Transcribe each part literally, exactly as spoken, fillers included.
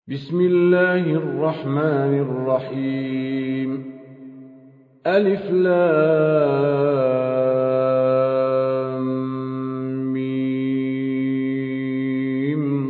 بسم الله الرحمن الرحيم. ألف لام ميم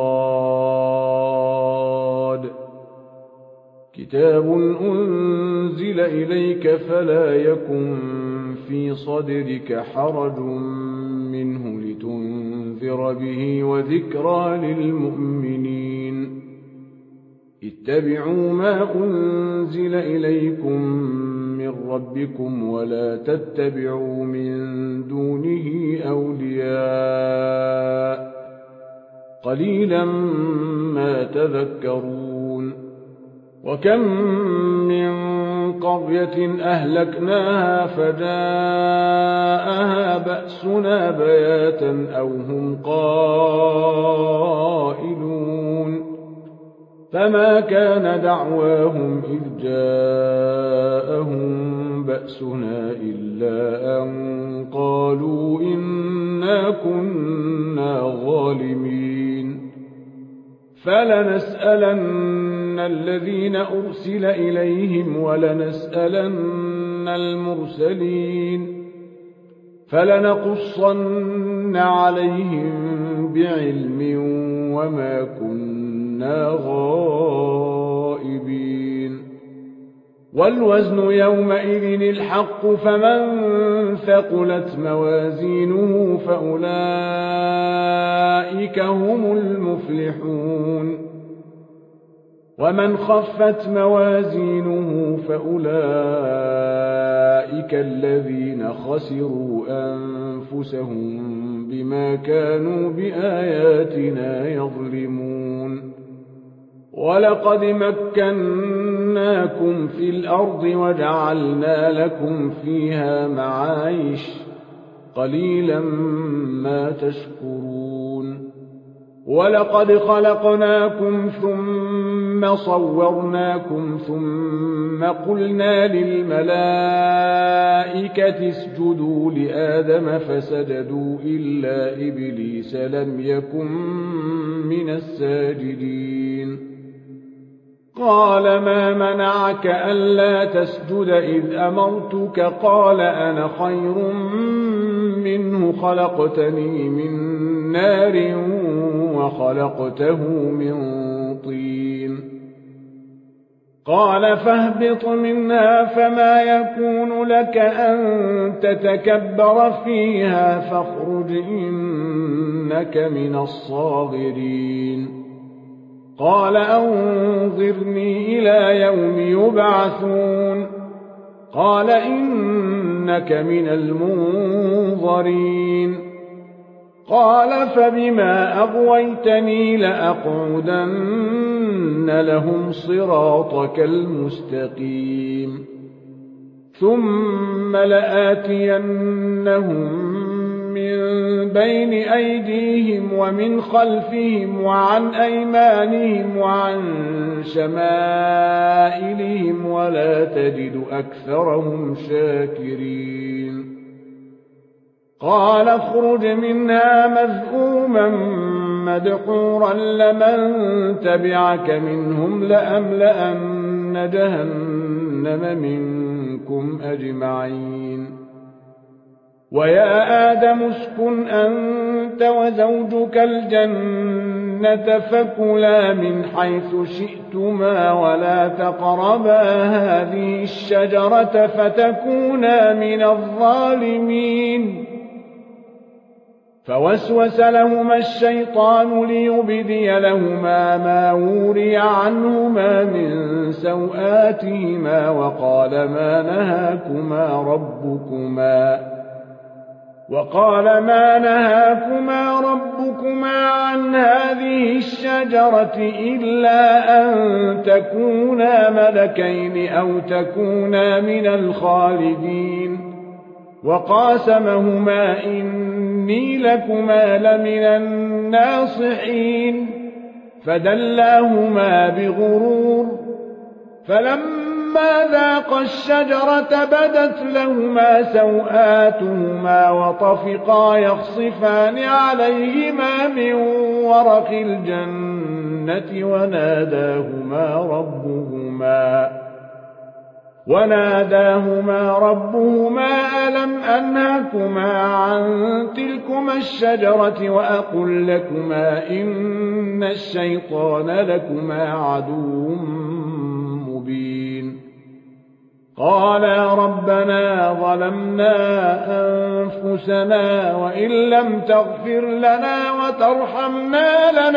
صاد. كتاب أنزل إليك فلا يكن في صدرك حرج منه لتنذر به وذكرى للمؤمنين. اتبعوا ما أنزل إليكم من ربكم ولا تتبعوا من دونه أولياء قليلا ما تذكرون. وكم من قرية أهلكناها فجاءها بأسنا بياتا أو هم قائلون. فما كان دعواهم إذ جاءهم بأسنا إلا أن قالوا إنا كنا ظالمين. فلنسألن الذين أرسل إليهم ولنسألن المرسلين فلنقصن عليهم بعلم وما كنا غائبين. والوزن يومئذ الحق فمن ثقلت موازينه فأولئك هم المفلحون. ومن خفت موازينه فأولئك الذين خسروا أنفسهم بما كانوا بآياتنا يظلمون. ولقد مكناكم في الأرض وجعلنا لكم فيها معايش قليلا ما تشكرون. ولقد خلقناكم ثم صورناكم ثم قلنا للملائكة اسجدوا لآدم فسجدوا إلا إبليس لم يكن من الساجدين. قال ما منعك ألا تسجد إذ أمرتك؟ قال أنا خير منه خلقتني من نار وخلقته من طين. قال فاهبط منها فما يكون لك أن تتكبر فيها فاخرج إنك من الصاغرين. قال أنظرني إلى يوم يبعثون. قال إنك من المنظرين. قال فبما أغويتني لأقعدن لهم صراطك المستقيم ثم لآتينهم من بين أيديهم ومن خلفهم وعن أيمانهم وعن شمائلهم ولا تجد أكثرهم شاكرين. قال اخرج منها مذءوما مدحورا لمن تبعك منهم لأملأن جهنم منكم أجمعين. ويا آدم اسكن أنت وزوجك الجنة فكلا من حيث شئتما ولا تقربا هذه الشجرة فتكونا من الظالمين. فوسوس لهما الشيطان ليبدي لهما ما وري عنهما من سوآتهما وقال ما نهاكما ربكما وقال ما نهاكما ربكما عن هذه الشجرة إلا أن تكونا ملكين أو تكونا من الخالدين. وقاسمهما إني لكما لمن الناصحين فدلاهما بغرور. فلما ذاقا الشجرة بدت لهما سوآتهما وطفقا يخصفان عليهما من ورق الجنة الجنة وناداهما ربهما وناداهما ربهما ألم أنهكما عن تلكما الشجرة وأقل لكما إن الشيطان لكما عدو مبين قالا ربنا ظلمنا أنفسنا وإن لم تغفر لنا وترحمنا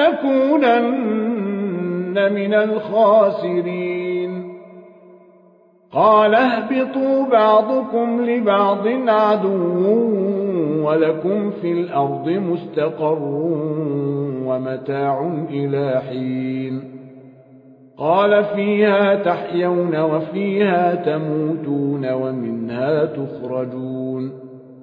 لنكونن من الخاسرين قال اهبطوا بعضكم لبعض عدو ولكم في الأرض مستقر ومتاع إلى حين قال فيها تحيون وفيها تموتون ومنها تخرجون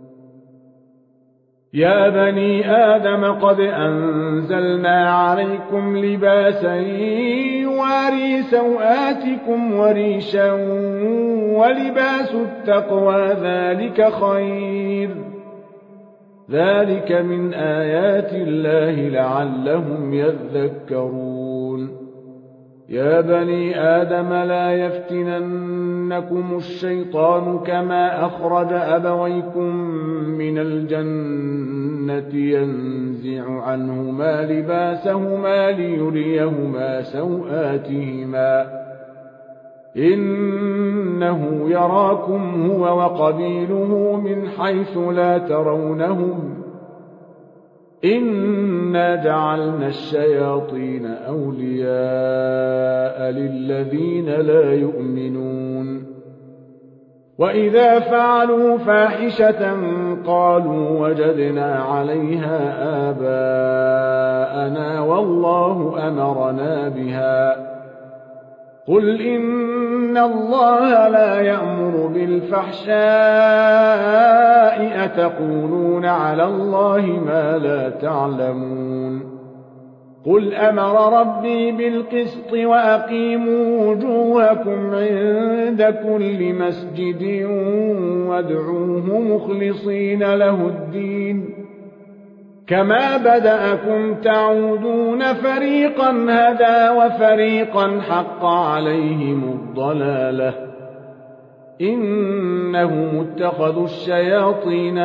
يا بني آدم قد أنزلنا عليكم لباسا يواري سوآتكم وريشا ولباس التقوى ذلك خير ذلك من آيات الله لعلهم يذكرون يا بني آدم لا يفتننكم الشيطان كما أخرج أبويكم من الجنة ينزع عنهما لباسهما ليريهما سوآتهما إنه يراكم هو وقبيله من حيث لا ترونهم إنا جعلنا الشياطين أولياء للذين لا يؤمنون وإذا فعلوا فاحشة قالوا وجدنا عليها آباءنا والله أمرنا بها قل إن الله لا يأمر بالفحشاء أتقولون على الله ما لا تعلمون قل أمر ربي بالقسط وأقيموا وجوهكم عند كل مسجد وادعوه مخلصين له الدين كما بدأكم تعودون فريقا هدى وفريقا حق عليهم الضلالة إنهم اتخذوا الشياطين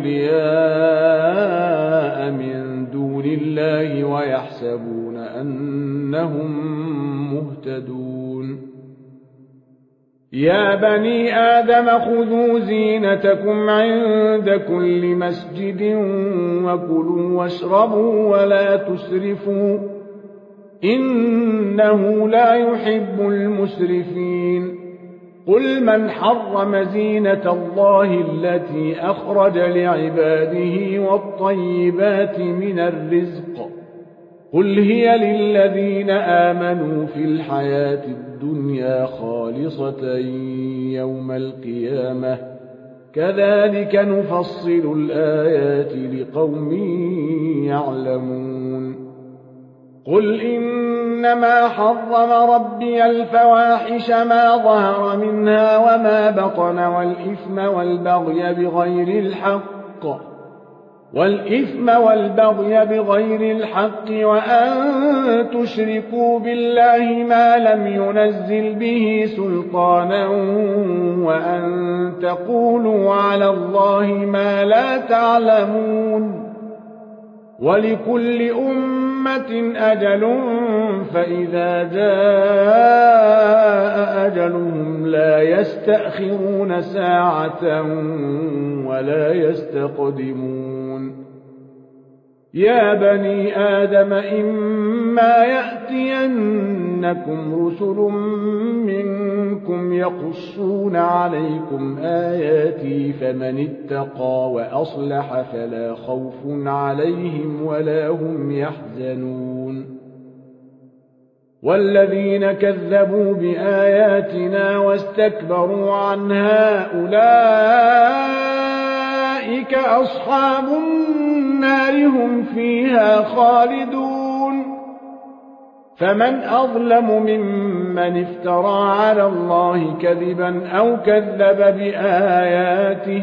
أولياء من دون الله ويحسبون أنهم مهتدون يا بني آدم خذوا زينتكم عند كل مسجد وكلوا واشربوا ولا تسرفوا إنه لا يحب المسرفين قل من حرم زينة الله التي أخرج لعباده والطيبات من الرزق قل هي للذين آمنوا في الحياة الدنيا خالصة يوم القيامة كذلك نفصل الآيات لقوم يعلمون قل إنما حرم ربي الفواحش ما ظهر منها وما بطن والإثم والبغي بغير الحق والإثم والبغي بغير الحق وأن تشركوا بالله ما لم ينزل به سلطانا وأن تقولوا على الله ما لا تعلمون ولكل أمة أجل فإذا جاء أجلهم لا يستأخرون ساعة ولا يستقدمون يا بني آدم إما يأتينكم رسل منكم يقصون عليكم آياتي فمن اتقى وأصلح فلا خوف عليهم ولا هم يحزنون والذين كذبوا بآياتنا واستكبروا عنها أولئك أصحاب النار هم فيها خالدون فمن أظلم ممن افترى على الله كذبا أو كذب بآياته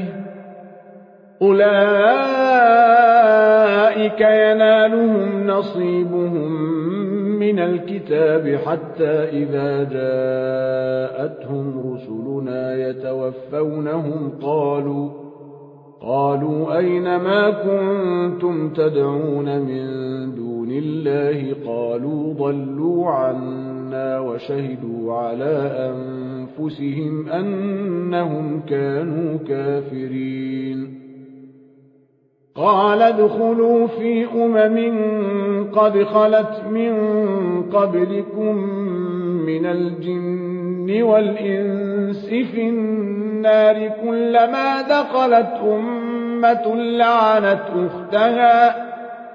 أولئك ينالهم نصيبهم من الكتاب حتى إذا جاءتهم رسلنا يتوفونهم قالوا قالوا أين ما كنتم تدعون من دون الله قالوا ضلوا عنا وشهدوا على أنفسهم أنهم كانوا كافرين. قال ادخلوا في أمم قد خلت من قبلكم من الجن والإنس في النار كلما دخلت أمة لعنت أختها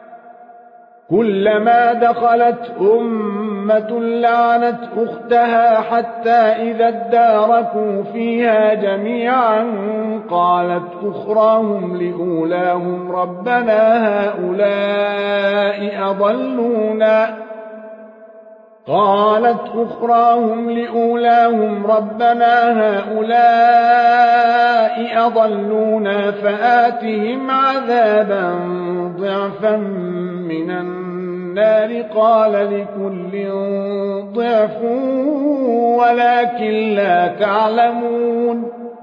كلما دخلت أمة لعنت أختها حتى إذا اداركوا فيها جميعا قالت أخراهم لأولاهم ربنا هؤلاء أضلونا قالت أخراهم لأولاهم ربنا هؤلاء أضلونا فآتهم عذابا ضعفا من النار قال لكل ضعف ولكن لا تعلمون.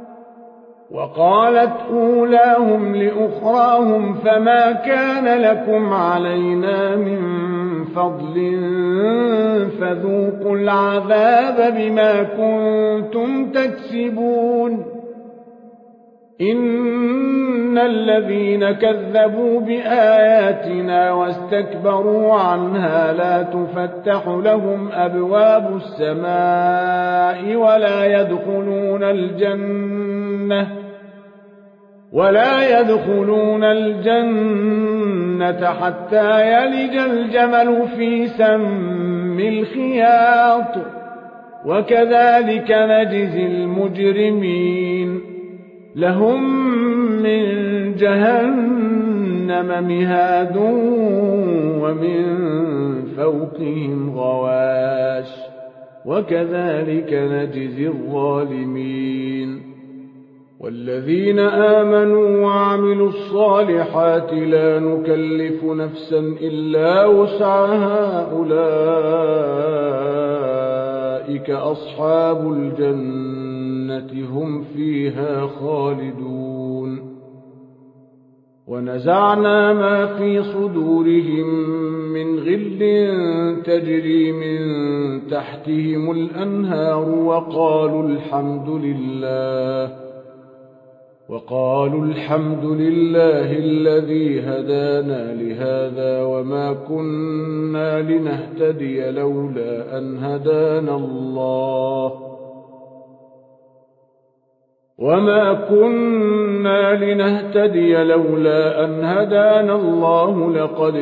وقالت أولاهم لأخراهم فما كان لكم علينا من فضل فذوقوا العذاب بما كنتم تكسبون. إن الذين كذبوا بآياتنا واستكبروا عنها لا تفتح لهم أبواب السماء ولا يدخلون الجنة ولا يدخلون الجنة حتى يلج الجمل في سم الخياط وكذلك نجزي المجرمين. لهم من جهنم مهاد ومن فوقهم غواش وكذلك نجزي الظالمين. والذين آمنوا وعملوا الصالحات لا نكلف نفسا إلا وسعها أولئك أصحاب الجنة هم فيها خالدون. ونزعنا ما في صدورهم من غل تجري من تحتهم الأنهار وقالوا الحمد لله وقالوا الحمد لله الذي هدانا لهذا وما كنا لنهتدي لولا أن هدانا الله وما كنا لنهتدي لولا أن هدانا الله لقد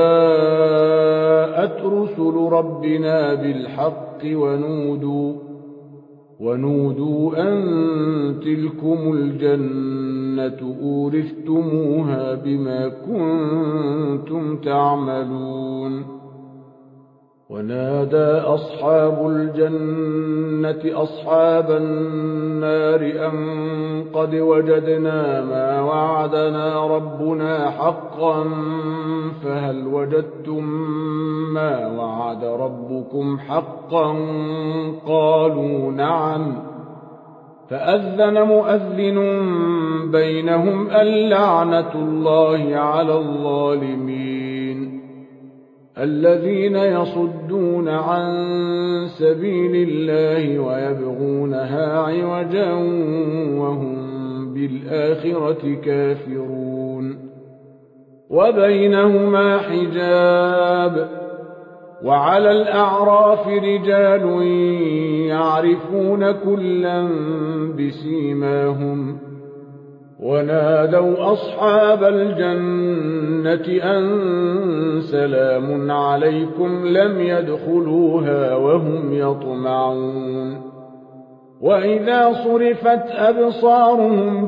جاءت رسل ربنا بالحق ونودوا ونودوا أن تلكم الجنة أورثتموها بما كنتم تعملون. ونادى أصحاب الجنة أصحاب النار أن قد وجدنا ما وعدنا ربنا حقا فهل وجدتم ما وعد ربكم حقا قالوا نعم فأذن مؤذن بينهم اللعنة الله على الظالمين الذين يصدون عن سبيل الله ويبغونها عوجا وهم بالآخرة كافرون. وبينهما حجاب وعلى الأعراف رجال يعرفون كلا بسيماهم ونادوا أصحاب الجنة أن سلام عليكم لم يدخلوها وهم يطمعون. وإذا صرفت أبصارهم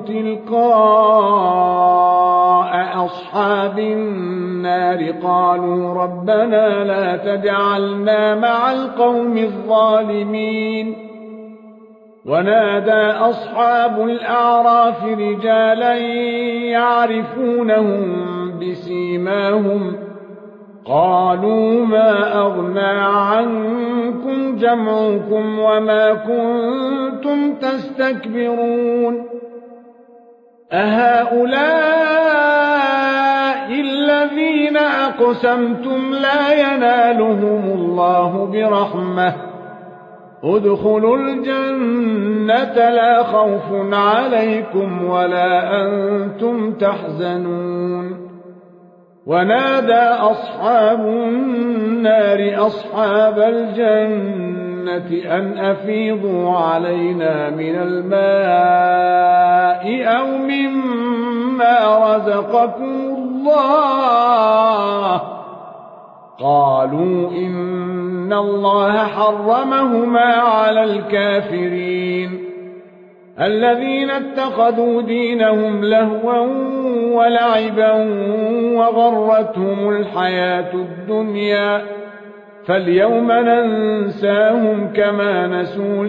تلقاء أصحاب النار قالوا ربنا لا تجعلنا مع القوم الظالمين. ونادى أصحاب الأعراف رجالا يعرفونهم بسيماهم قالوا ما أغنى عنكم جمعكم وما كنتم تستكبرون أهؤلاء الذين أقسمتم لا ينالهم الله برحمة ادخلوا الجنة لا خوف عليكم ولا أنتم تحزنون ونادى أصحاب النار أصحاب الجنة أن أفيضوا علينا من الماء أو مما رزقكم الله قالوا إن الله حرمهما على الكافرين الذين اتخذوا دينهم لهوا ولعبا وغرتهم الحياة الدنيا فاليوم ننساهم كما نسوا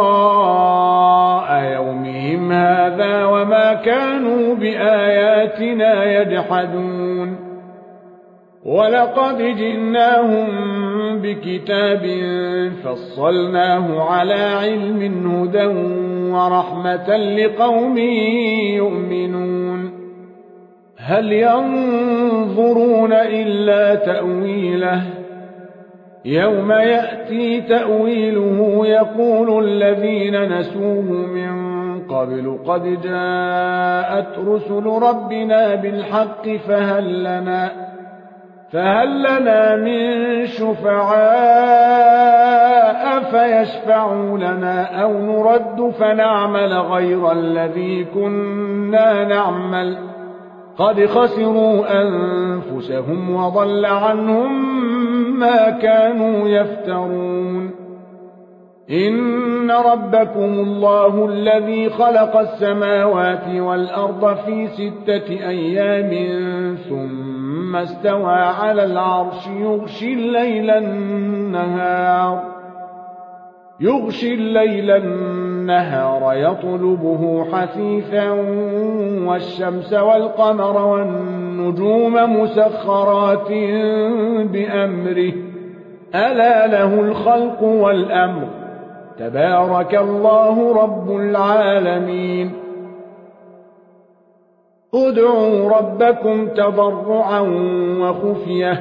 لقاء يومهم هذا وما كانوا بآياتنا يجحدون ولقد جئناهم بكتاب فصلناه على علم هدى ورحمة لقوم يؤمنون هل ينظرون إلا تأويله يوم يأتي تأويله يقول الذين نسوه من قبل قد جاءت رسل ربنا بالحق فهل لنا فهل لنا من شفعاء فيشفعوا لنا أو نرد فنعمل غير الذي كنا نعمل قد خسروا أنفسهم وضل عنهم ما كانوا يفترون إن ربكم الله الذي خلق السماوات والأرض في ستة أيام ثم استوى على العرش يغشي الليل النهار يغشي الليل النهار يطلبه حثيثا والشمس والقمر والنجوم مسخرات بأمره ألا له الخلق والأمر تبارك الله رب العالمين ادعوا ربكم تضرعا وخفية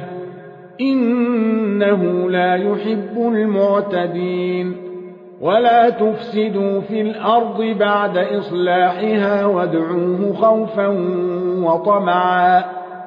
إنه لا يحب المعتدين ولا تفسدوا في الأرض بعد إصلاحها وادعوه خوفا وطمعا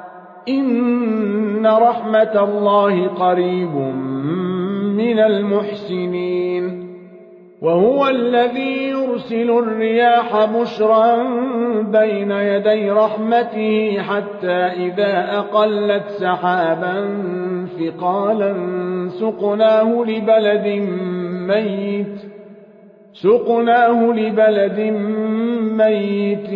إن رحمة الله قريب من المحسنين وهو الذي يرسل الرياح بشرا بين يدي رحمته حتى إذا أقلت سحابا ثقالا سقناه لبلد ميت سقناه لبلد ميت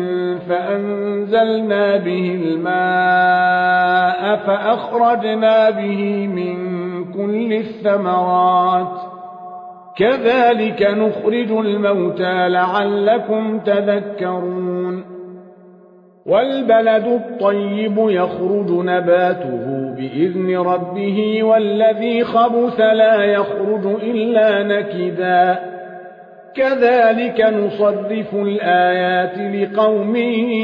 فأنزلنا به الماء فأخرجنا به من كل الثمرات كذلك نخرج الموتى لعلكم تذكرون والبلد الطيب يخرج نباته بإذن ربه والذي خبث لا يخرج إلا نكدا كذلك نصرف الآيات لقوم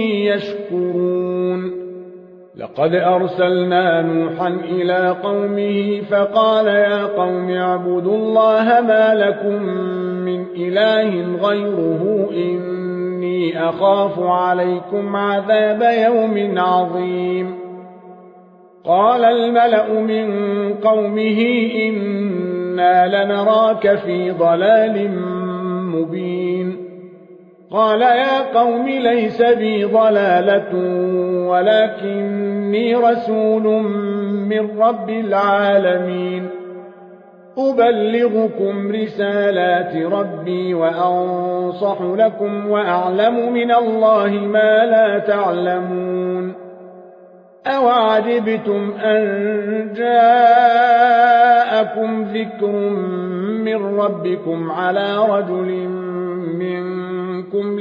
يشكرون لقد أرسلنا نوحا إلى قومه فقال يا قوم اعبدوا الله ما لكم من إله غيره إني أخاف عليكم عذاب يوم عظيم قال الملأ من قومه إنا لنراك في ضلال مبين قال يا قوم ليس بي ضلالة ولكني رسول من رب العالمين أبلغكم رسالات ربي وأنصح لكم وأعلم من الله ما لا تعلمون أوعجبتم أن جاءكم ذكر من ربكم على رجل منكم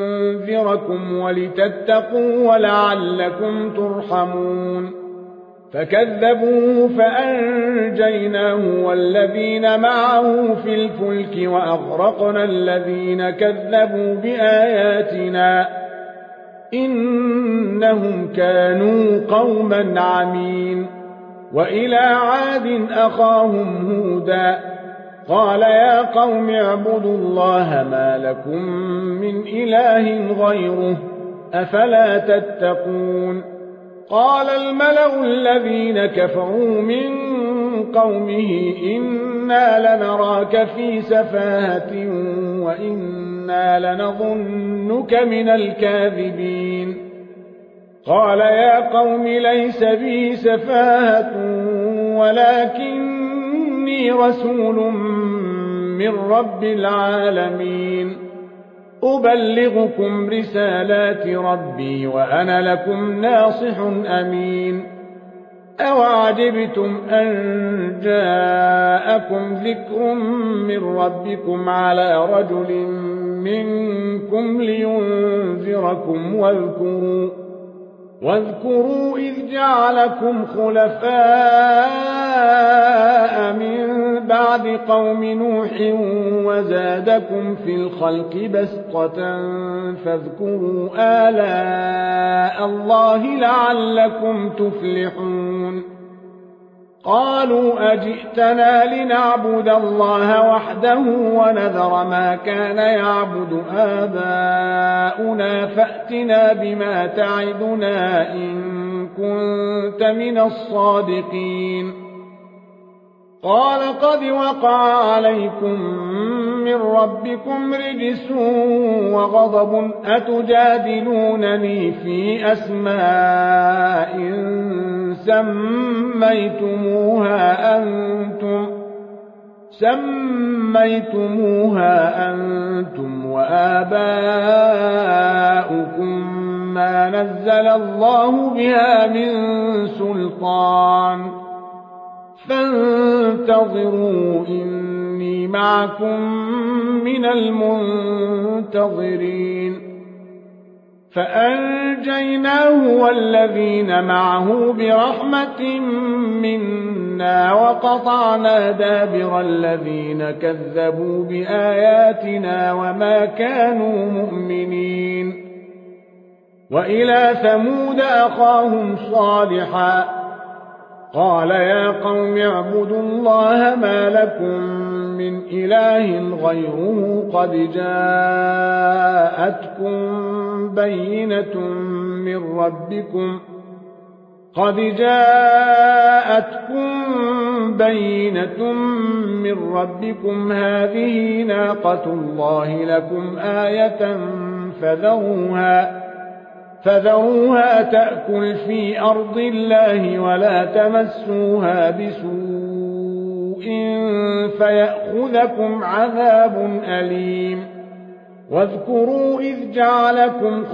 لينذركم ولتتقوا ولعلكم ترحمون فكذبوه فأنجيناه والذين معه في الفلك وأغرقنا الذين كذبوا بآياتنا إنهم كانوا قوما عمين. وإلى عاد أخاهم هودا قال يا قوم اعبدوا الله ما لكم من إله غيره أفلا تتقون. قال الملأ الذين كفروا من قومه إنا لنراك في سفاهة وإنا لنظنك من الكاذبين. قال يا قوم ليس بي سفاهة ولكني رسول من رب العالمين أبلغكم رسالات ربي وأنا لكم ناصح أمين. أوعجبتم أن جاءكم ذكر من ربكم على رجل منكم لينذركم واذكروا واذكروا إذ جعلكم خلفاء من بعد قوم نوح وزادكم في الخلق بسطة فاذكروا آلاء الله لعلكم تفلحون. قالوا أجئتنا لنعبد الله وحده ونذر ما كان يعبد آباؤنا فأتنا بما تعدنا إن كنت من الصادقين. قال قد وقع عليكم من ربكم رجس وغضب أتجادلونني في أسماء سميتموها أنتم سميتموها أنتم وآباؤكم ما نزل الله بها من سلطان فانتظروا إني معكم من المنتظرين. فأنجيناه والذين معه برحمة منا وقطعنا دابر الذين كذبوا بآياتنا وما كانوا مؤمنين. وإلى ثمود أخاهم صالحا قال يا قوم اعبدوا الله ما لكم من إله غيره قد جاءتكم بينة من ربكم قد جاءتكم بينة من ربكم هذه ناقة الله لكم آية فذروها فذروها تأكل في أرض الله ولا تمسوها بسوء فيأخذكم عذاب أليم. واذكروا إذ جعلكم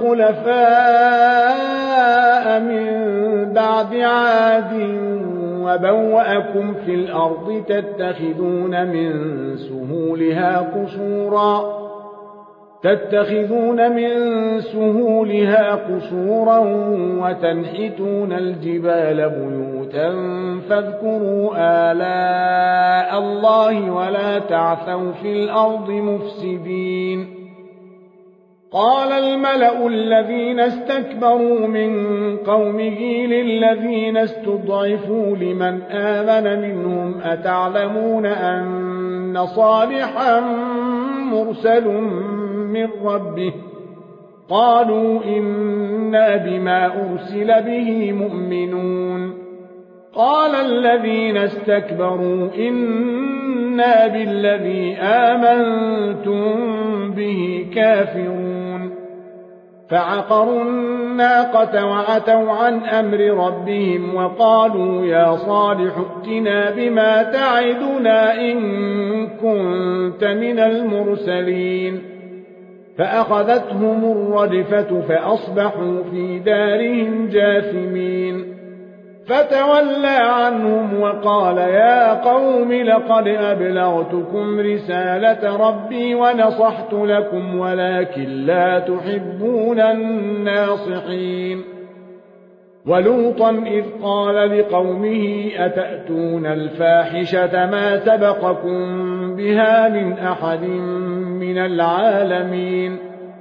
خلفاء من بعد عاد وبوأكم في الأرض تتخذون من سهولها قصورا تتخذون من سهولها قصورا وتنحتون الجبال بيوتا فاذكروا آلاء الله ولا تعثوا في الأرض مفسدين. قال الملأ الذين استكبروا من قومه للذين استضعفوا لمن آمن منهم أتعلمون أن صالحا مرسل من ربه قالوا إنا بما أرسل به مؤمنون. قال الذين استكبروا إنا بالذي آمنتم به كافرون. فعقروا الناقة وعتوا عن أمر ربهم وقالوا يا صالح ائتنا بما تعدنا إن كنت من المرسلين. فأخذتهم الرجفة فأصبحوا في دارهم جاثمين. فتولى عنهم وقال يا قوم لقد أبلغتكم رسالة ربي ونصحت لكم ولكن لا تحبون الناصحين. ولوطا إذ قال لقومه أتأتون الفاحشة ما سبقكم بها من أحد من العالمين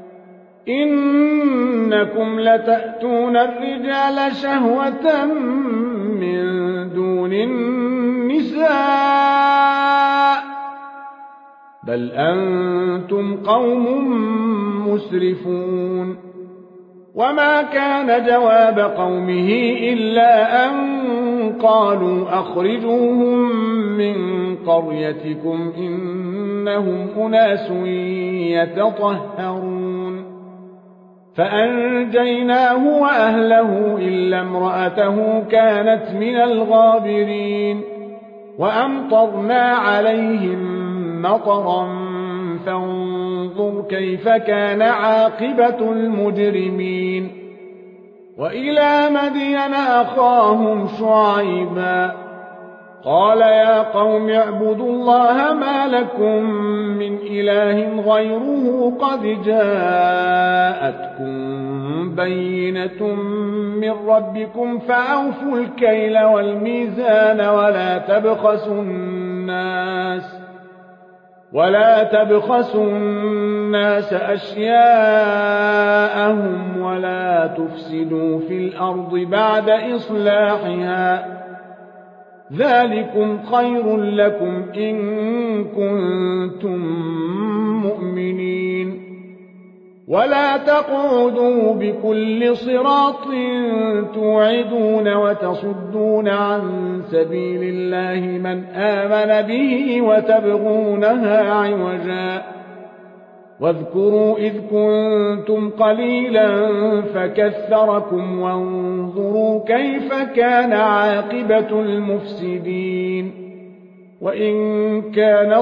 إنكم لتأتون الرجال شهوة من دون النساء بل أنتم قوم مسرفون وما كان جواب قومه إلا أن قالوا أخرجوهم من قريتكم إنهم أناس يتطهرون فأنجيناه وأهله إلا امرأته كانت من الغابرين وأمطرنا عليهم مطرا فانظر كيف كان عاقبة المجرمين وإلى مدين أخاهم شعيبا قال يا قوم اعبدوا الله ما لكم من إله غيره قد جاءتكم بينة من ربكم فأوفوا الكيل والميزان ولا تبخسوا الناس ولا تبخسوا الناس أشياءهم ولا تفسدوا في الأرض بعد إصلاحها ذلكم خير لكم إن كنتم مؤمنين ولا تقعدوا بكل صراط توعدون وتصدون عن سبيل الله من آمن به وتبغونها عوجا واذكروا إذ كنتم قليلا فكثركم وانظروا كيف كان عاقبة المفسدين وإن كان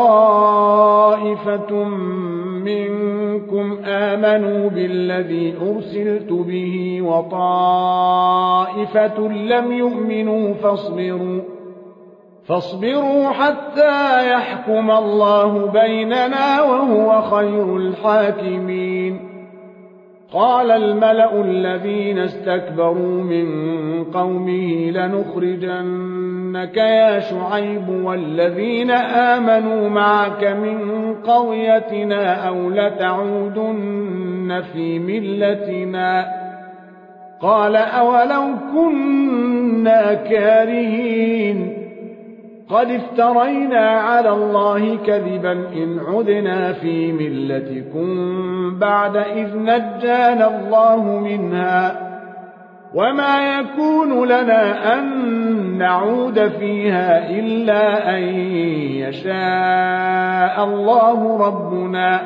طائفة منكم آمنوا بالذي أرسلت به وطائفة لم يؤمنوا فاصبروا فاصبروا حتى يحكم الله بيننا وهو خير الحاكمين قال الملأ الذين استكبروا من قومه لنخرجنك يا شعيب والذين آمنوا معك من قريتنا أو لتعودن في ملتنا قال أولو كنا كارهين قد افترينا على الله كذبا إن عدنا في ملتكم بعد إذ نجانا الله منها وما يكون لنا أن نعود فيها إلا أن يشاء الله ربنا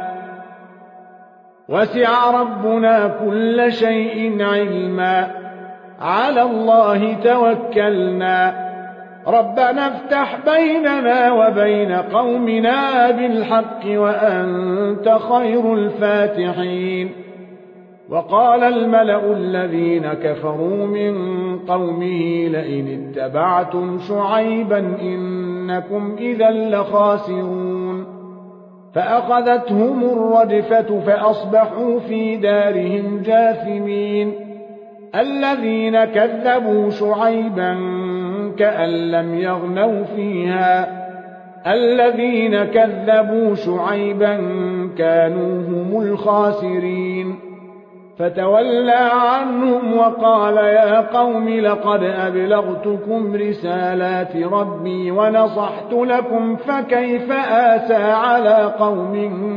وسع ربنا كل شيء علما على الله توكلنا ربنا افتح بيننا وبين قومنا بالحق وأنت خير الفاتحين وقال الملأ الذين كفروا من قومه لئن اتبعتم شعيبا إنكم إذا لخاسرون فأخذتهم الرجفة فأصبحوا في دارهم جاثمين الذين كذبوا شعيبا كأن لم يغنوا فيها الذين كذبوا شعيبا كانوا هم الخاسرين فتولى عنهم وقال يا قوم لقد أبلغتكم رسالات ربي ونصحت لكم فكيف آسى على قوم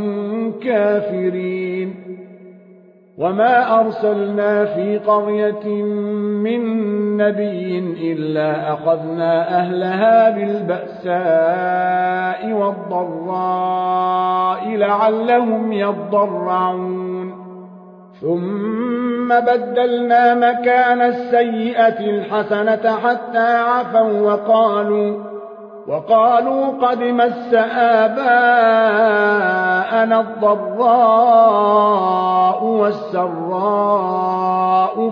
كافرين وما أرسلنا في قرية من نبي إلا أخذنا أهلها بالبأساء والضراء لعلهم يضرعون ثم بدلنا مكان السيئة الحسنة حتى عفوا وقالوا وقالوا قد مس آباءنا الضراء والسراء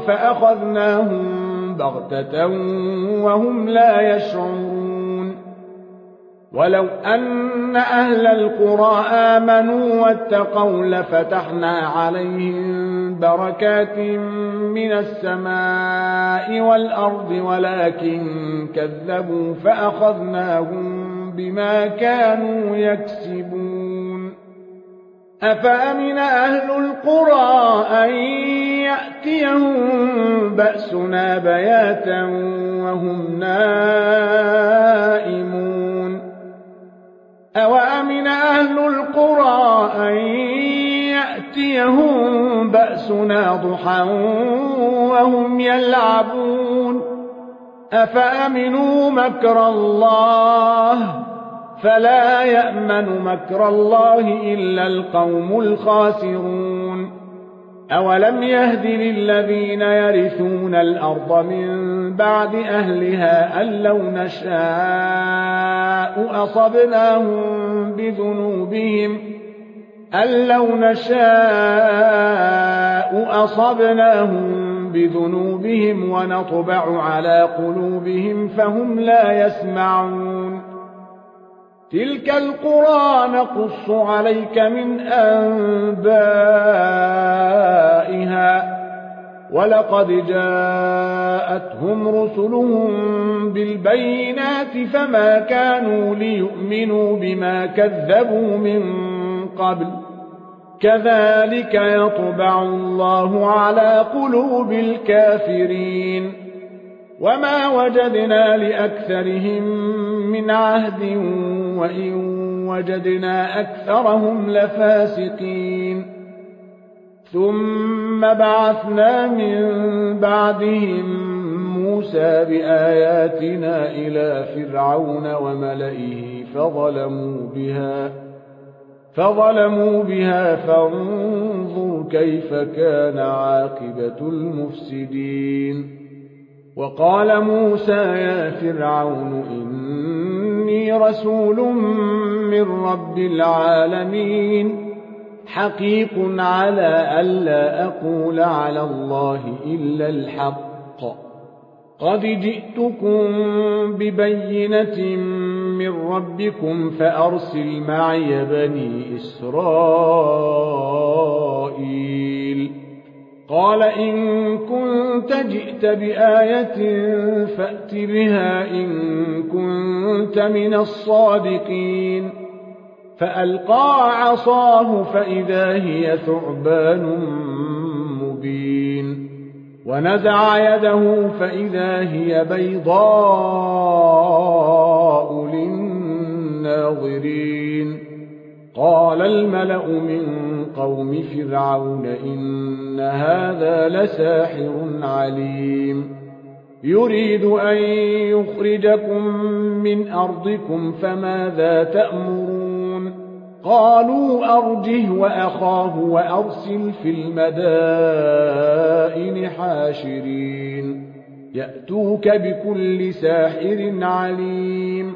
فأخذناهم بغتة وهم لا يشعرون ولو أن أهل القرى آمنوا واتقوا لفتحنا عليهم بركات من السماء والأرض ولكن كذبوا فأخذناهم بما كانوا يكسبون. أفأمن أهل القرى أن يأتيهم بأسنا بياتا وهم نائمون أوأمن أهل القرى أن يأتيهم بأسنا ضحى وهم يلعبون أفأمنوا مكر الله فلا يأمن مكر الله إلا القوم الخاسرون. أولم يهد للذين يرثون الأرض من بعد أهلها أن لو نشاء أصبناهم بذنوبهم أن لو نشاء أصبناهم بذنوبهم ونطبع على قلوبهم فهم لا يسمعون. تلك القرى نقص عليك من أنبائها ولقد جاءتهم رسلهم بالبينات فما كانوا ليؤمنوا بما كذبوا من قبل كذلك يطبع الله على قلوب الكافرين. وما وجدنا لأكثرهم من عهد وإن وجدنا أكثرهم لفاسقين. ثم بعثنا من بعدهم موسى بآياتنا إلى فرعون وملئه فظلموا بها فظلموا بها فانظر كيف كان عاقبة المفسدين. وقال موسى يا فرعون إني رسول من رب العالمين حقيق على ألا أقول على الله إلا الحق قد جئتكم ببينة من ربكم فأرسل معي بني إسرائيل. قال إن كنت جئت بآية فأت بها إن كنت من الصادقين. فألقى عصاه فإذا هي ثعبان مبين ونزع يده فإذا هي بيضاء للناظرين. قال الملأ من قوم فرعون إن هذا لساحر عليم يريد أن يخرجكم من أرضكم فماذا تأمرون. قالوا أرجه وأخاه وأرسل في المدائن حاشرين يأتوك بكل ساحر عليم.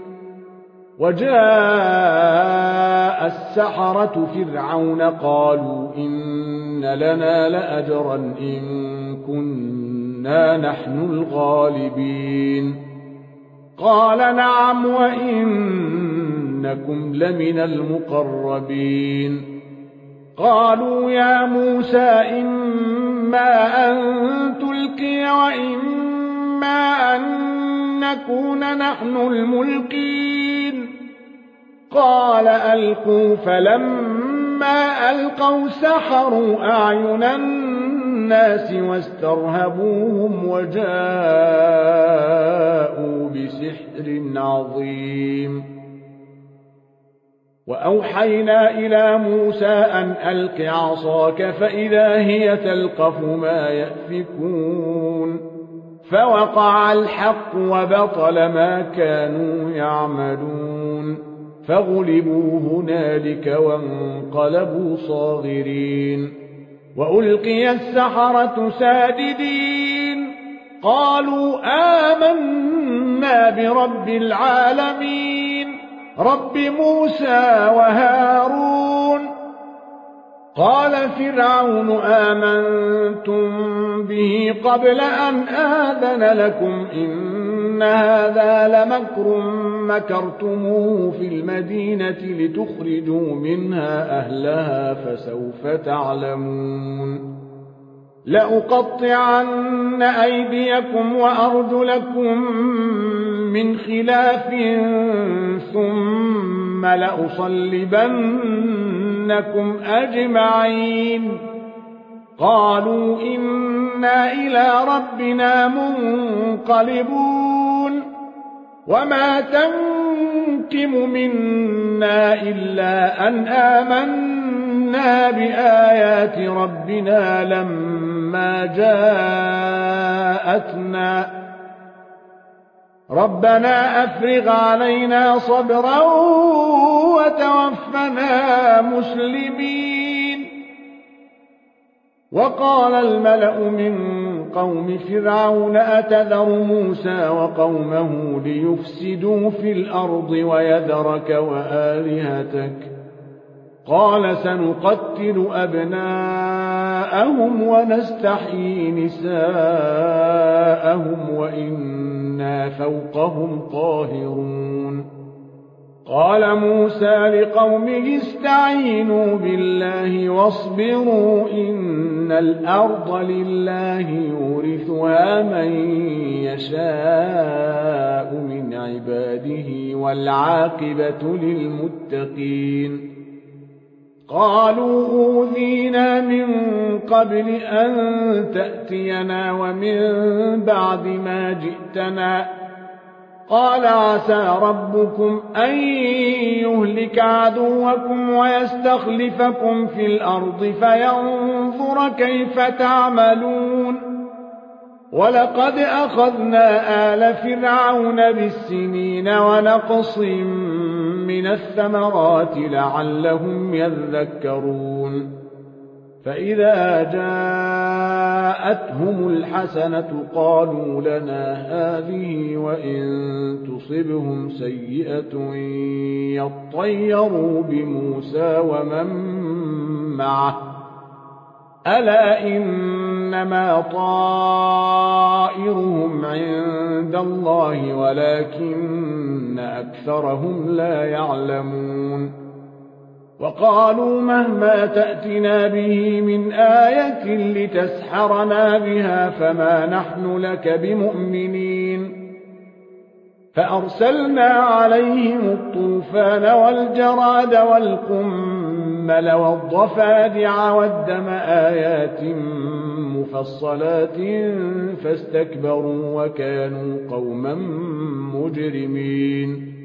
وجاء السحرة فرعون قالوا إن لنا لأجرا إن كنا نحن الغالبين. قال نعم وإنكم لمن المقربين. قالوا يا موسى إما أن تلقي وإما أن نكون نحن الملقين. قال ألقوا فلما ألقوا سحروا أعين الناس واسترهبوهم وجاءوا بسحر عظيم. وأوحينا إلى موسى أن ألق عصاك فإذا هي تلقف ما يأفكون. فوقع الحق وبطل ما كانوا يعملون فغلبوا هنالك وانقلبوا صاغرين. وألقي السحرة ساجدين قالوا آمنا برب العالمين رب موسى وهارون. قال فرعون آمنتم به قبل أن آذن لكم إن إن هذا لمكر مكرتموه في المدينة لتخرجوا منها أهلها فسوف تعلمون لأقطعن أيديكم وأرجلكم من خلاف ثم لأصلبنكم أجمعين قالوا إنا إلى ربنا منقلبون وما تنقم منا إلا أن آمنا بآيات ربنا لما جاءتنا ربنا أفرغ علينا صبرا وتوفنا مسلمين. وقال الملأ من قوم فرعون أتذر موسى وقومه ليفسدوا في الأرض ويذرك وآلهتك قال سنقتل أبناءهم ونستحيي نساءهم وإنا فوقهم قاهرون. قال موسى لقومه استعينوا بالله واصبروا إن الأرض لله يورثها من يشاء من عباده والعاقبة للمتقين. قالوا أوذينا من قبل أن تأتينا ومن بعد ما جئتنا قال عسى ربكم أن يهلك عدوكم ويستخلفكم في الأرض فينظر كيف تعملون ولقد أخذنا آل فرعون بالسنين ونقص من الثمرات لعلهم يذكرون. فإذا جاءتهم الحسنة قالوا لنا هذه وإن تصبهم سيئة يطيروا بموسى ومن معه ألا إنما طائرهم عند الله ولكن أكثرهم لا يعلمون. وقالوا مهما تأتنا به من آية لتسحرنا بها فما نحن لك بمؤمنين. فأرسلنا عليهم الطوفان والجراد والقمل والضفادع والدم آيات مفصلات فاستكبروا وكانوا قوما مجرمين.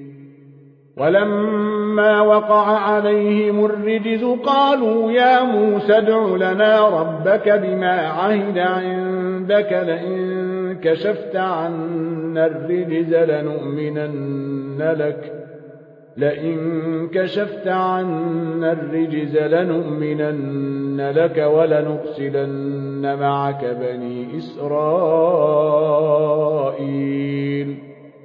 ولما وقع عليهم الرجز قالوا يا موسى ادع لنا ربك بما عهد عندك لئن كشفت عنا الرجز لنؤمنن لك لئن كشفت عنا الرجز لنؤمنن لك ولنرسلن معك بني إسرائيل.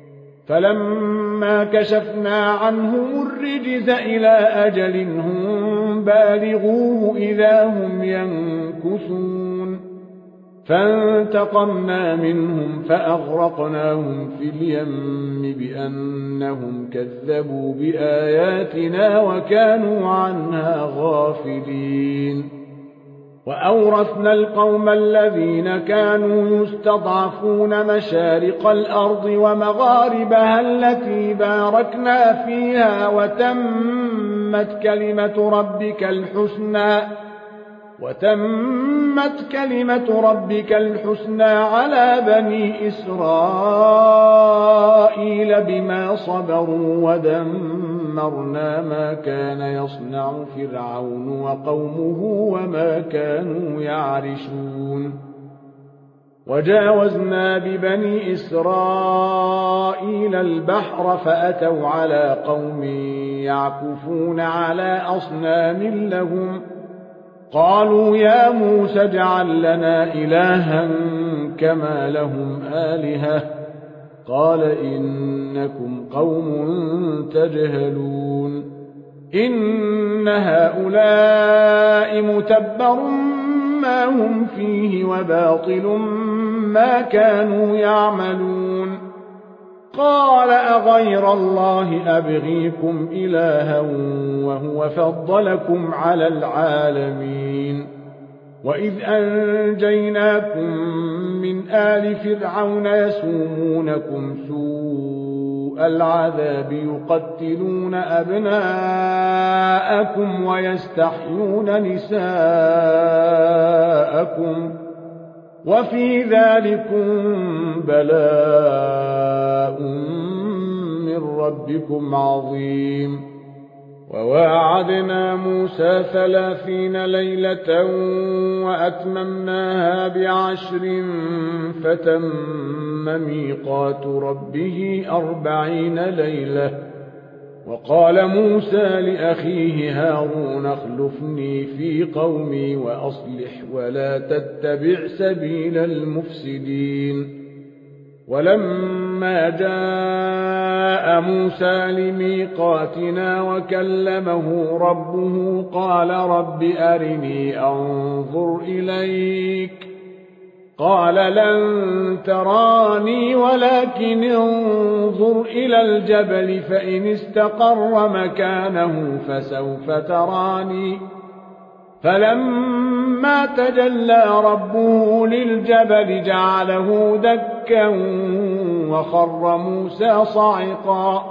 فلما كشفنا عنهم الرجز إلى أجل هم بالغوه إذا هم ينكثون فانتقمنا منهم فأغرقناهم في اليم بأنهم كذبوا بآياتنا وكانوا عنها غافلين. وأورثنا القوم الذين كانوا يستضعفون مشارق الأرض ومغاربها التي باركنا فيها وتمت كلمة ربك الحسنى وتمت كلمة ربك الحسنى على بني إسرائيل بما صبروا ودمرنا ما كان يصنع فرعون وقومه وما كانوا يعرشون. وجاوزنا ببني إسرائيل البحر فأتوا على قوم يعكفون على أصنام لهم قالوا يا موسى اجعل لنا إلها كما لهم آلهة قال إنكم قوم تجهلون. إن هؤلاء متبر ما هم فيه وباطل ما كانوا يعملون. قال أغير الله أبغيكم إلها وهو فضلكم على العالمين وإذ أنجيناكم من آل فرعون يسومونكم سوء العذاب يقتلون أبناءكم ويستحيون نساءكم وفي ذلكم بلاء من ربكم عظيم وواعدنا موسى ثلاثين ليلة وأتممناها بعشر فتم ميقات ربه أربعين ليلة وقال موسى لأخيه هارون اخلفني في قومي وأصلح ولا تتبع سبيل المفسدين ولما جاء موسى لميقاتنا وكلمه ربه قال رب أرني أنظر إليك قال لن تراني ولكن انظر إلى الجبل فإن استقر مكانه فسوف تراني فلما تجلى ربه للجبل جعله دكا وخر موسى صعقا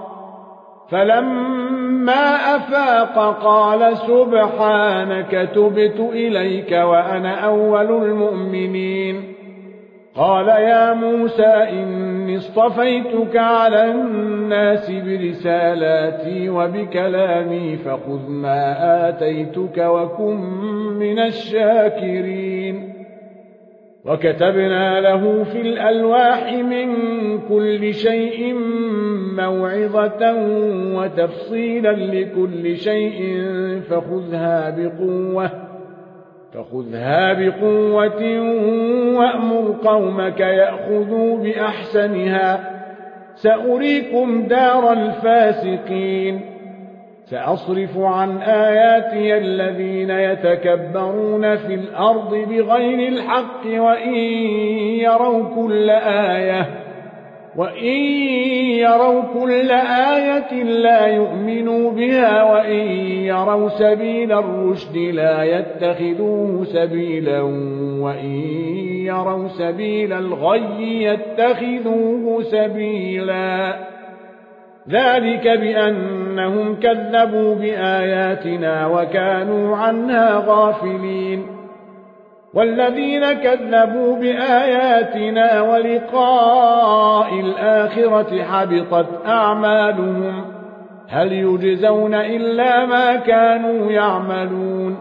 فلما أفاق قال سبحانك تبت إليك وأنا أول المؤمنين قال يا موسى إني اصطفيتك على الناس برسالاتي وبكلامي فخذ ما آتيتك وكن من الشاكرين وكتبنا له في الألواح من كل شيء موعظة وتفصيلا لكل شيء فخذها بقوة فخذها بقوة وأمر قومك يأخذوا بأحسنها سأريكم دار الفاسقين سأصرف عن آياتي الذين يتكبرون في الأرض بغير الحق وإن يروا كل آية وإن يروا كل آية لا يؤمنوا بها وإن يروا سبيل الرشد لا يتخذوه سبيلا وإن يروا سبيل الغي يتخذوه سبيلا ذلك بأنهم كذبوا بآياتنا وكانوا عنها غافلين والذين كذبوا بآياتنا ولقاء الآخرة حبطت أعمالهم هل يجزون إلا ما كانوا يعملون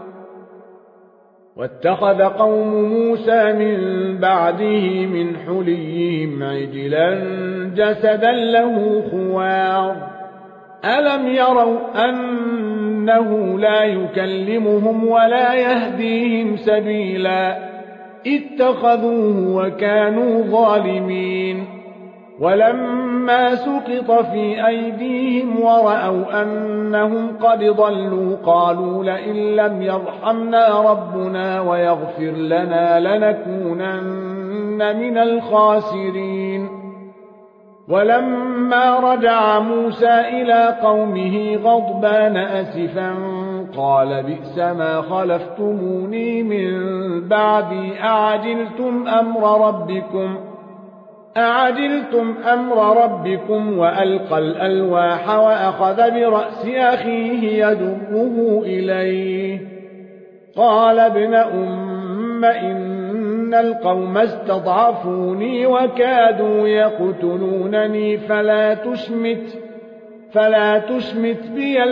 واتخذ قوم موسى من بعده من حليهم عجلا جسدا له خوار ألم يروا أنه لا يكلمهم ولا يهديهم سبيلا اتخذوه وكانوا ظالمين ولما سقط في أيديهم ورأوا أنهم قد ضلوا قالوا لئن لم يرحمنا ربنا ويغفر لنا لنكونن من الخاسرين ولما رجع موسى إلى قومه غضبان أسفا قال بئس ما خلفتموني من بعدي أعجلتم أمر ربكم أعجلتم أمر ربكم وألقى الألواح وأخذ برأس أخيه يجره إليه قال ابن أم إن القوم استضعفوني وكادوا يقتلونني فلا تشمت فلا تشمت بي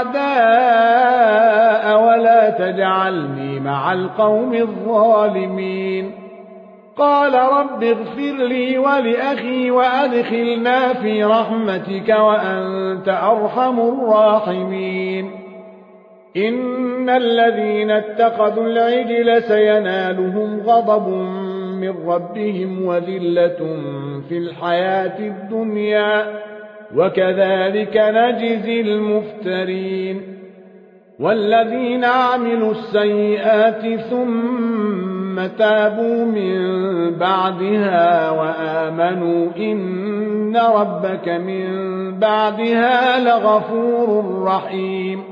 الأعداء ولا تجعلني مع القوم الظالمين قال رب اغفر لي ولأخي وأدخلنا في رحمتك وأنت أرحم الراحمين إن الذين اتخذوا العجل سينالهم غضب من ربهم وذلة في الحياة الدنيا وكذلك نجزي المفترين والذين عملوا السيئات ثم ثم تابوا من بعدها وآمنوا إن ربك من بعدها لغفور رحيم.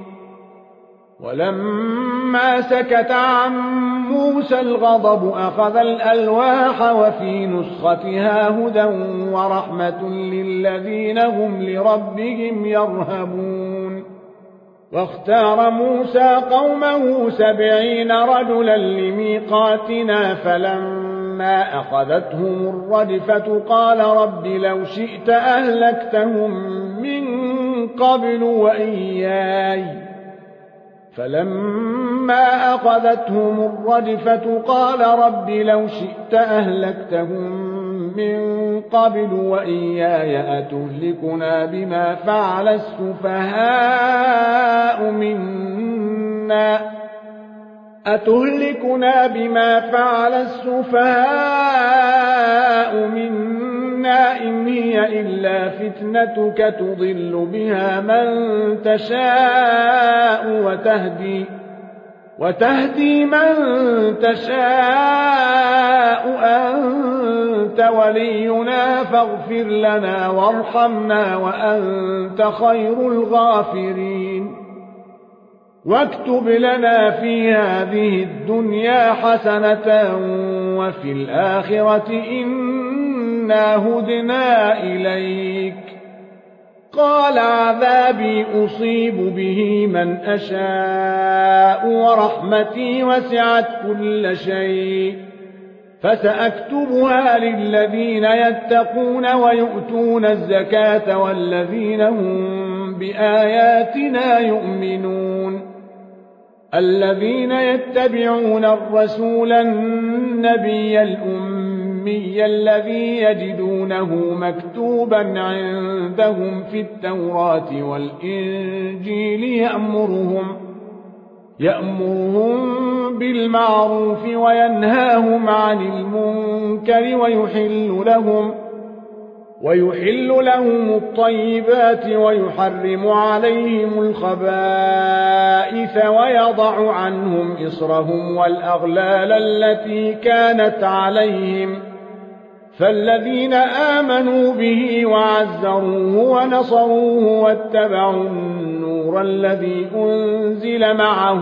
ولما سكت عن موسى الغضب أخذ الألواح وفي نسختها هدى ورحمة للذين هم لربهم يرهبون. واختار موسى قومه سبعين رجلا لميقاتنا فلما أخذتهم الرجفة قال رب لو شئت أهلكتهم من قبل وإياي فلما أخذتهم الرجفة قال رب لو شئت أهلكتهم من قبل وإياي أتهلكنا بما فعل السفهاء منا أتهلكنا بما فعل السفهاء منا إن هي إلا فتنتك تضل بها من تشاء وتهدي وتهدي من تشاء أنت ولينا فاغفر لنا وارحمنا وأنت خير الغافرين. واكتب لنا في هذه الدنيا حسنة وفي الآخرة إنا هدنا إليك. قال عذابي أصيب به من أشاء ورحمتي وسعت كل شيء فسأكتبها للذين يتقون ويؤتون الزكاة والذين هم بآياتنا يؤمنون. الذين يتبعون الرسول النبي الأمي الذي يجدونه مكتوبا عندهم في التوراة والإنجيل يأمرهم يأمرهم بالمعروف وينهاهم عن المنكر ويحل لهم ويحل لهم الطيبات ويحرم عليهم الخبائث ويضع عنهم إصرهم والأغلال التي كانت عليهم. فالذين آمنوا به وعزروه ونصروه واتبعوا النور الذي أنزل معه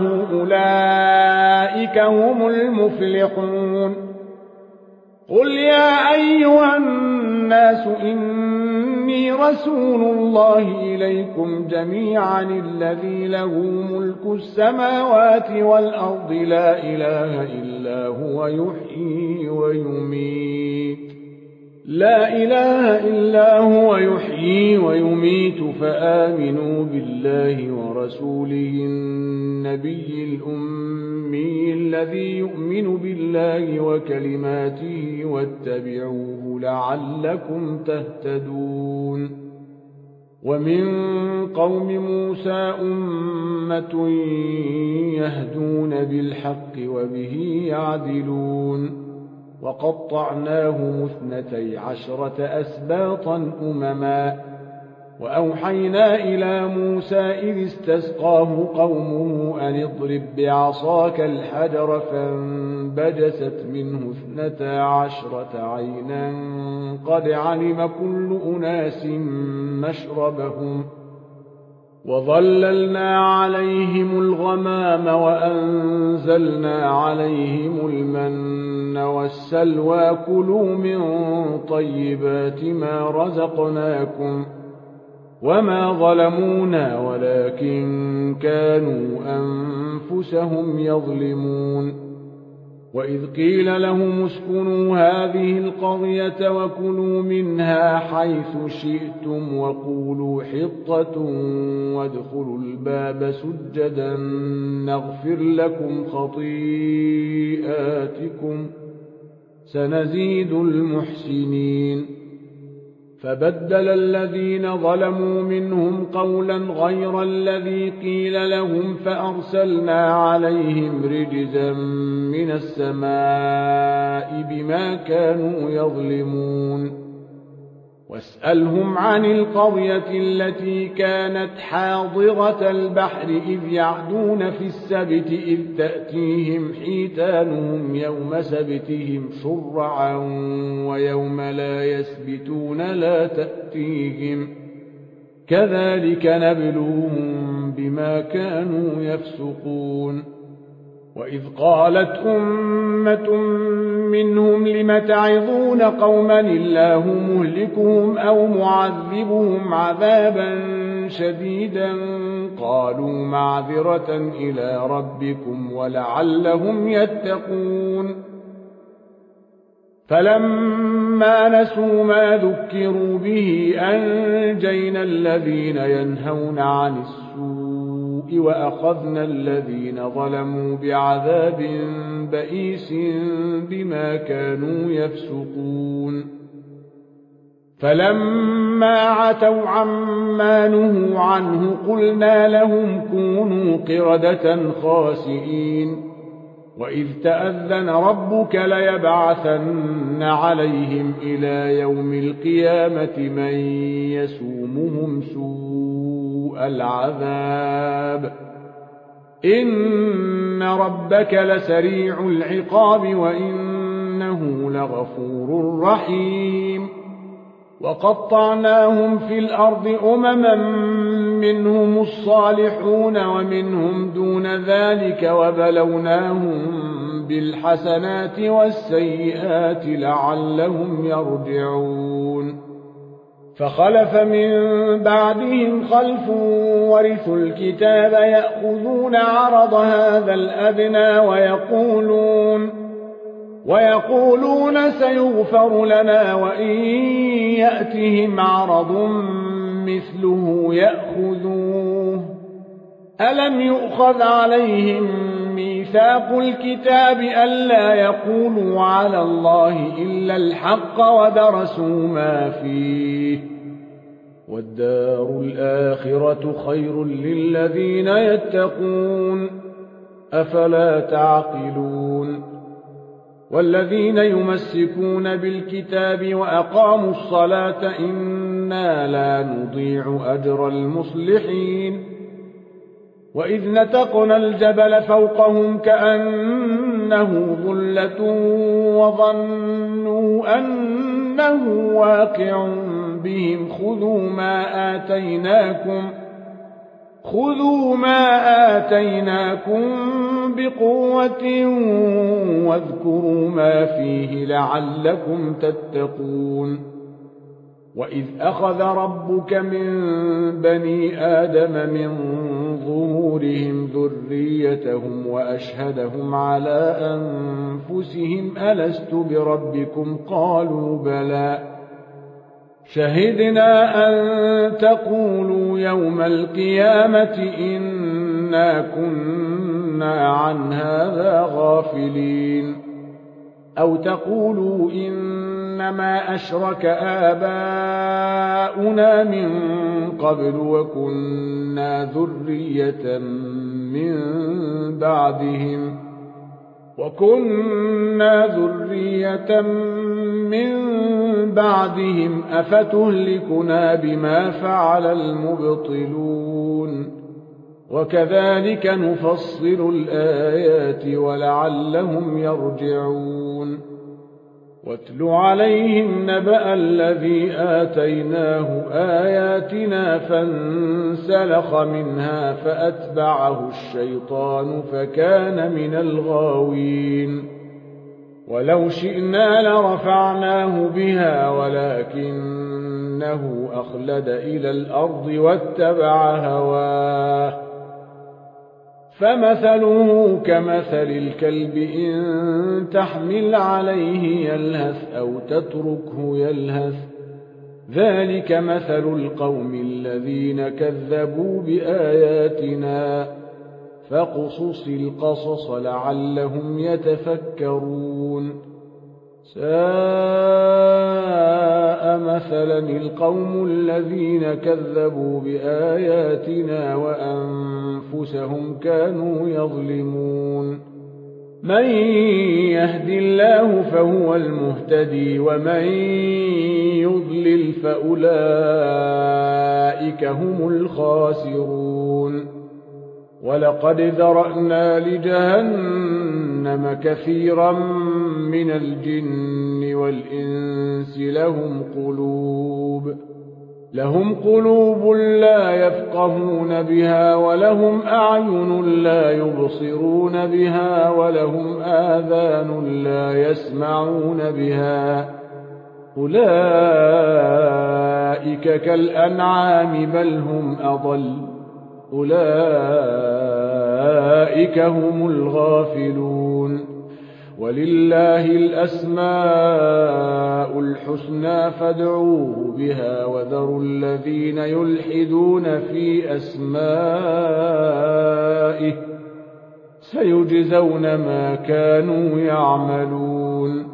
أولئك هم المفلحون. قل يا أيها الناس إني رسول الله إليكم جميعا الذي له ملك السماوات والأرض لا إله إلا هو يحيي ويميت لا إله إلا هو يحيي ويميت فآمنوا بالله ورسوله النبي الأمي الذي يؤمن بالله وكلماته واتبعوه لعلكم تهتدون. ومن قوم موسى أمة يهدون بالحق وبه يعدلون. وقطعناهم اثنتي عشرة أسباطا أمما وأوحينا إلى موسى إذ استسقاه قومه أن اضرب بعصاك الحجر فانبجست منه اثنتا عشرة عينا قد علم كل أناس مشربهم وظللنا عليهم الغمام وأنزلنا عليهم المن والسلوى كلوا من طيبات ما رزقناكم وما ظلمونا ولكن كانوا أنفسهم يظلمون. وإذ قيل لهم اسكنوا هذه القرية وكلوا منها حيث شئتم وقولوا حطة وادخلوا الباب سجدا نغفر لكم خطيئاتكم سنزيد المحسنين. فبدل الذين ظلموا منهم قولا غير الذي قيل لهم فأرسلنا عليهم رجزا من السماء بما كانوا يظلمون. واسألهم عن القرية التي كانت حاضرة البحر إذ يعدون في السبت إذ تأتيهم حيتانهم يوم سبتهم شرعا ويوم لا يسبتون لا تأتيهم كذلك نبلوهم بما كانوا يفسقون. وإذ قالت أمة منهم لم تعظون قوما الله مهلكهم أو معذبهم عذابا شديدا قالوا معذرة إلى ربكم ولعلهم يتقون. فلما نسوا ما ذكروا به أنجينا الذين ينهون عن السوء وأخذنا الذين ظلموا بعذاب بئيس بما كانوا يفسقون. فلما عتوا عما نهوا عنه قلنا لهم كونوا قردة خاسئين. وإذ تأذن ربك ليبعثن عليهم إلى يوم القيامة من يسومهم سوء العذاب إن ربك لسريع العقاب وإنه لغفور رحيم. وقطعناهم في الأرض أمما منهم الصالحون ومنهم دون ذلك وبلوناهم بالحسنات والسيئات لعلهم يرجعون. فخلف من بعدهم خلف ورثوا الكتاب يأخذون عرض هذا الأدنى ويقولون ويقولون سيغفر لنا وإن يأتهم عرض مثله يأخذوه. ألم يؤخذ عليهم ميثاق الكتاب ألا يقولوا على الله إلا الحق ودرسوا ما فيه والدار الآخرة خير للذين يتقون أفلا تعقلون. والذين يمسكون بالكتاب وأقاموا الصلاة إنا لا نضيع أجر المصلحين. وإذ نتقنا الجبل فوقهم كأنه ظلة وظنوا أنه واقع بهم خذوا ما آتيناكم خذوا ما آتيناكم بقوة واذكروا ما فيه لعلكم تتقون. وإذ أخذ ربك من بني آدم من ظهورهم ذريتهم وأشهدهم على أنفسهم ألست بربكم قالوا بلى شهدنا أن تقولوا يوم القيامة إنا كنا عن هذا غافلين أو تقولوا إنما أشرك آباؤنا من قبل وكنا ذرية من بعدهم وكنا ذرية من بعدهم أفتهلكنا بما فعل المبطلون وكذلك نفصل الآيات ولعلهم يرجعون. واتل عليهم نبأ الذي آتيناه آياتنا فانسلخ منها فأتبعه الشيطان فكان من الغاوين. ولو شئنا لرفعناه بها ولكنه أخلد إلى الأرض واتبع هواه فمثله كمثل الكلب إن تحمل عليه يلهث أو تتركه يلهث ذلك مثل القوم الذين كذبوا بآياتنا فاقصص القصص لعلهم يتفكرون. ساء مثلا القوم الذين كذبوا بآياتنا وأنفسهم كانوا يظلمون. من يهد الله فهو المهتدي ومن يضلل فأولئك هم الخاسرون ولقد ذرأنا لجهنم كثيرا من الجن والإنس لهم قلوب لهم قلوب لا يفقهون بها ولهم أعين لا يبصرون بها ولهم آذان لا يسمعون بها أولئك كالأنعام بل هم أضل أولئك هم الغافلون ولله الأسماء الحسنى فادعوه بها وذروا الذين يلحدون في أسمائه سيجزون ما كانوا يعملون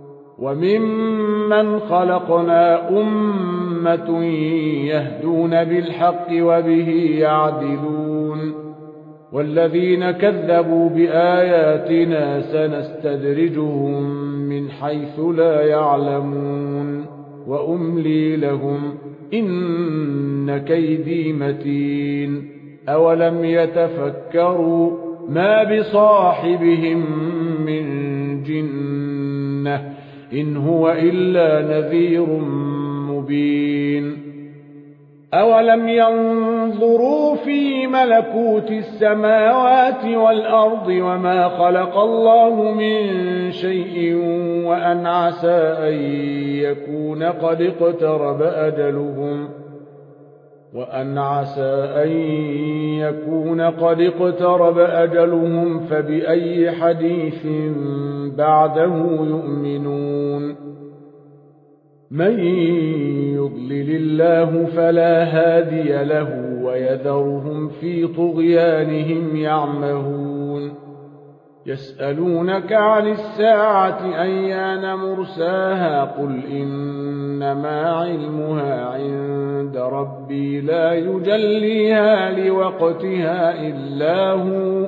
وممن خلقنا أمة يهدون بالحق وبه يعدلون والذين كذبوا بآياتنا سنستدرجهم من حيث لا يعلمون وأملي لهم إن كيدي متين أولم يتفكروا ما بصاحبهم من جنة إن هو إلا نذير مبين أولم ينظروا في ملكوت السماوات والأرض وما خلق الله من شيء وأن عسى أن يكون قد اقترب أجلهم وأن عسى أن يكون قد اقترب أجلهم فبأي حديث بعده يؤمنون من يضلل الله فلا هادي له ويذرهم في طغيانهم يعمهون يسألونك عن الساعة أيان مرساها قل إنما علمها عند ربي لا يجليها لوقتها إلا هو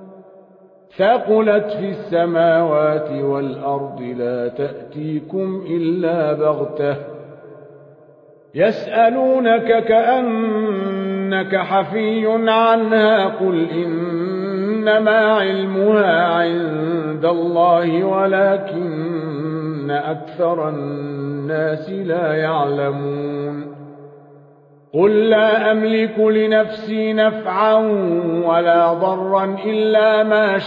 ثقلت في السماوات والأرض لا تأتيكم إلا بغتة يسألونك كأنك حفي عنها قل إنما علمها عند الله ولكن أكثر الناس لا يعلمون قل لا أملك لنفسي نفعا ولا ضرا إلا ما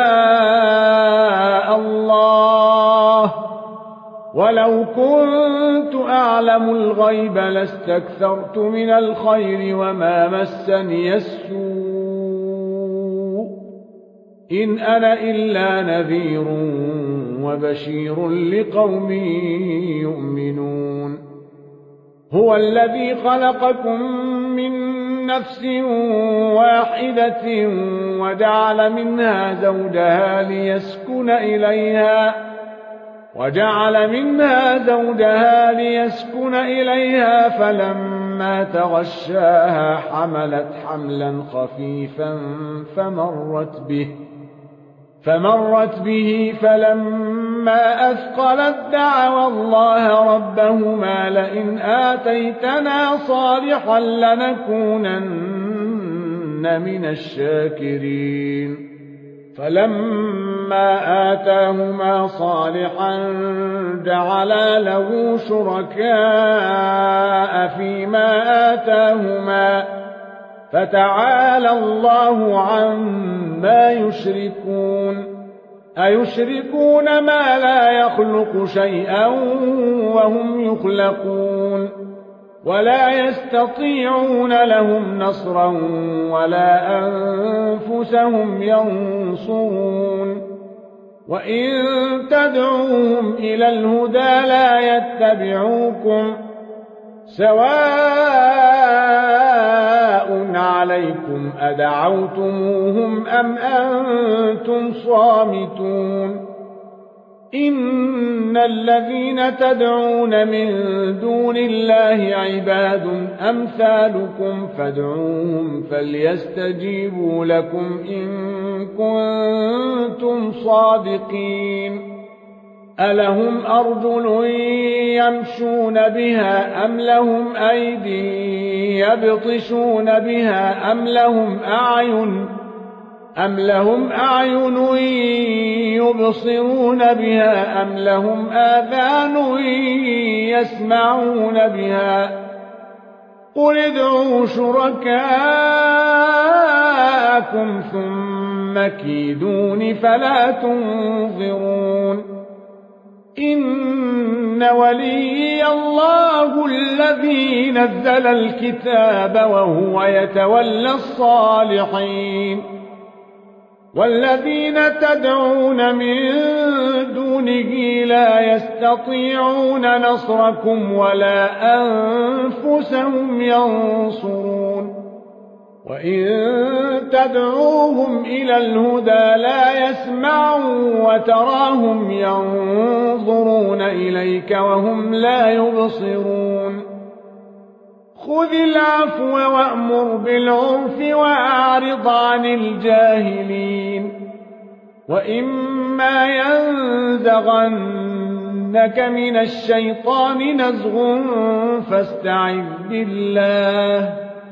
شاء الله ولو كنت أعلم الغيب لاستكثرت من الخير وما مسني السوء إن أنا إلا نذير وبشير لقوم يؤمنون هو الذي خلقكم من نفس واحدة وجعل منها زوجها ليسكن إليها وجعل منها زوجها ليسكن إليها فلما تغشاها حملت حملا خفيفا فمرت به فمرت به فلما أثقلت دعوا الله ربهما لئن آتيتنا صالحا لنكونن من الشاكرين فلما آتاهما صالحا جعلا له شركاء فيما آتاهما فتعالى الله عما يشركون أيشركون ما لا يخلق شيئا وهم يخلقون ولا يستطيعون لهم نصرا ولا أنفسهم ينصرون وإن تدعوهم إلى الهدى لا يتبعوكم سواء عليكم أدعوتموهم أم أنتم صامتون إن الذين تدعون من دون الله عباد أمثالكم فادعوهم فليستجيبوا لكم إن كنتم صادقين ألهم أرجل يمشون بها أم لهم أيدي يبطشون بها أم لهم أعين أم لهم أعين يبصرون بها أم لهم آذان يسمعون بها قل ادعوا شركاءكم ثم كيدون فلا تنظرون إن وليي الله الذي نزل الكتاب وهو يتولى الصالحين والذين تدعون من دونه لا يستطيعون نصركم ولا أنفسهم ينصرون وإن تدعوهم إلى الهدى لا يسمعوا وتراهم ينظرون إليك وهم لا يبصرون خذ العفو وأمر بالعرف وأعرض عن الجاهلين وإما ينزغنك من الشيطان نزغ فاستعذ بالله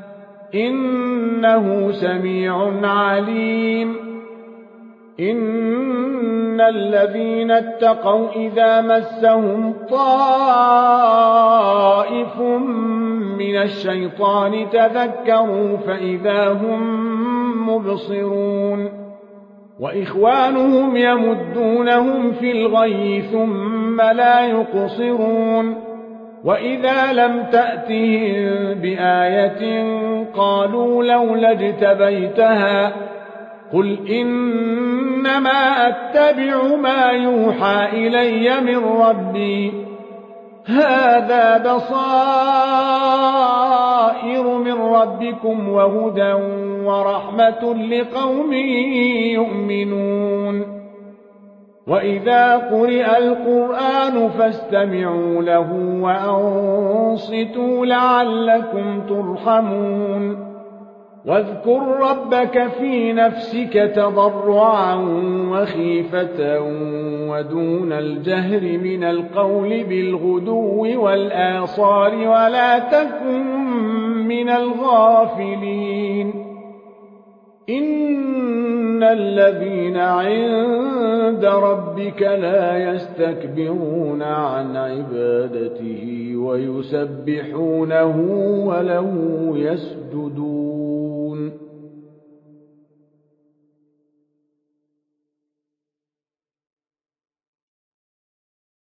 إنه سميع عليم إن الذين اتقوا إذا مسهم طائف من الشيطان تذكروا فإذا هم مبصرون وإخوانهم يمدونهم في الغي ثم لا يقصرون وإذا لم تأتهم بآية قالوا لولا اجتبيتها قل إنما أتبع ما يوحى إلي من ربي هذا بصائر من ربكم وهدى ورحمة لقوم يؤمنون وإذا قرئ القرآن فاستمعوا له وأنصتوا لعلكم ترحمون واذكر ربك في نفسك تضرعا وخيفة ودون الجهر من القول بالغدو والآصال ولا تكن من الغافلين إن الذين عند ربك لا يستكبرون عن عبادته ويسبحونه وله يسجدون